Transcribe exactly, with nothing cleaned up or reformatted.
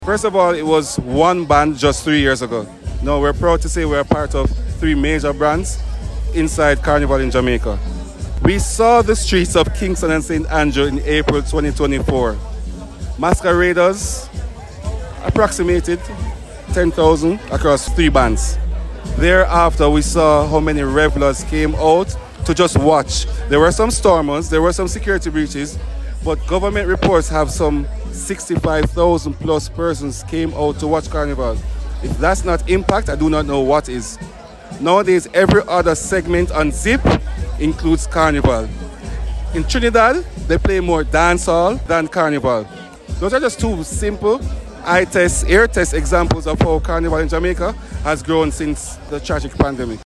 First of all, it was one band just three years ago. Now we're proud to say we're part of three major brands inside Carnival in Jamaica. We saw the streets of Kingston and Saint Andrew in April twenty twenty-four. Masqueraders approximated ten thousand across three bands. Thereafter, we saw how many revelers came out to just watch. There were some stormers, there were some security breaches, but government reports have some sixty-five thousand plus persons came out to watch Carnival. If that's not impact, I do not know what is. Nowadays, every other segment on Zip includes Carnival. In Trinidad, they play more dancehall than Carnival. Those are just two simple eye test, ear test examples of how Carnival in Jamaica has grown since the tragic pandemic.